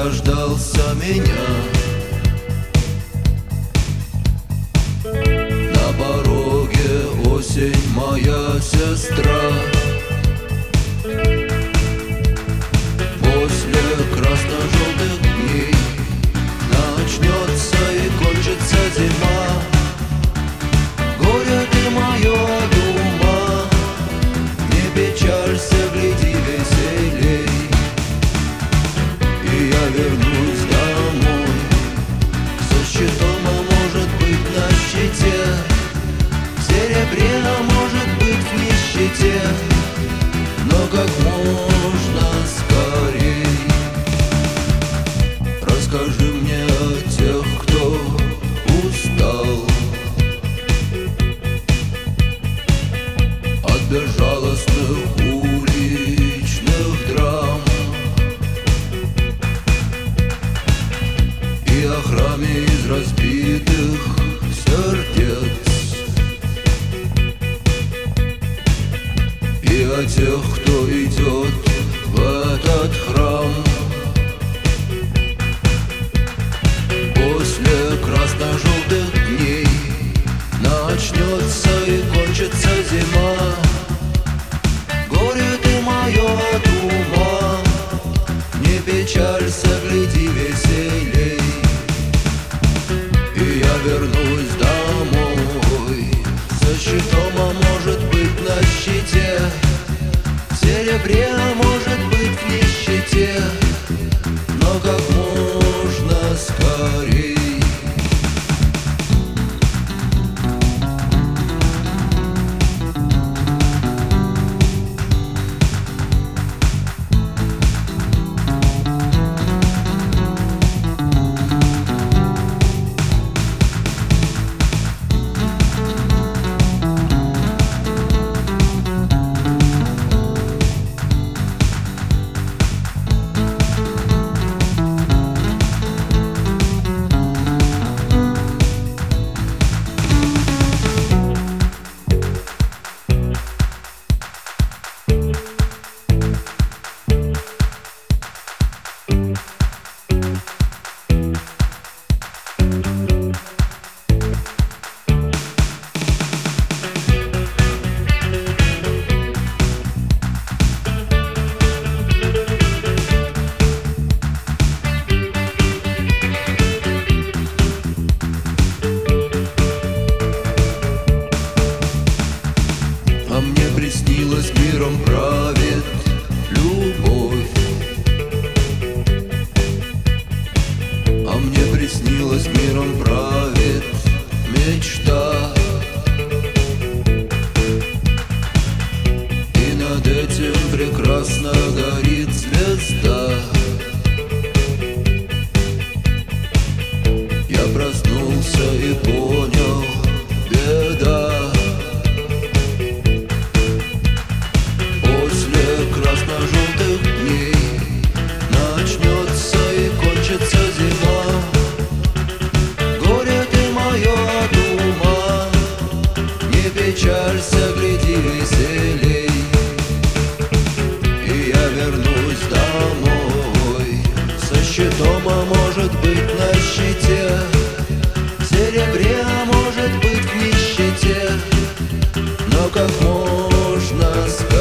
дождался меня. На пороге осень, моя сестра. После красно-желтых дней начнется и кончится зима. Горе ты мое, дума, не печалься, гляди веселей. И я вернусь домой со щитом, а может быть на щите, в серебре, а может быть в нищете, но как можно скорей. Расскажи мне о тех, кто устал от безжалостных уличных драм и о храме из разбитых сердец, и о тех, кто идет в этот храм. После красно-желтых дней начнется и кончится зима. Горе ты мое, дума, не печалься, гляди веселей. И я вернусь домой со щитом, а может быть на щите, в серебре, а может быть в нищете, но как можно скорей. А мне приснилось, миром правит любовь. А мне приснилось, миром правит мечта. И над этим прекрасно горит звезда. Я проснулся и понял, беда. Красно-желтых дней начнется и кончится зима. Горе ты мое, дума, не печалься, гляди веселей. И я вернусь домой со щитом, а может быть на щите, в серебре, а может быть в нищете, но как можно скорее.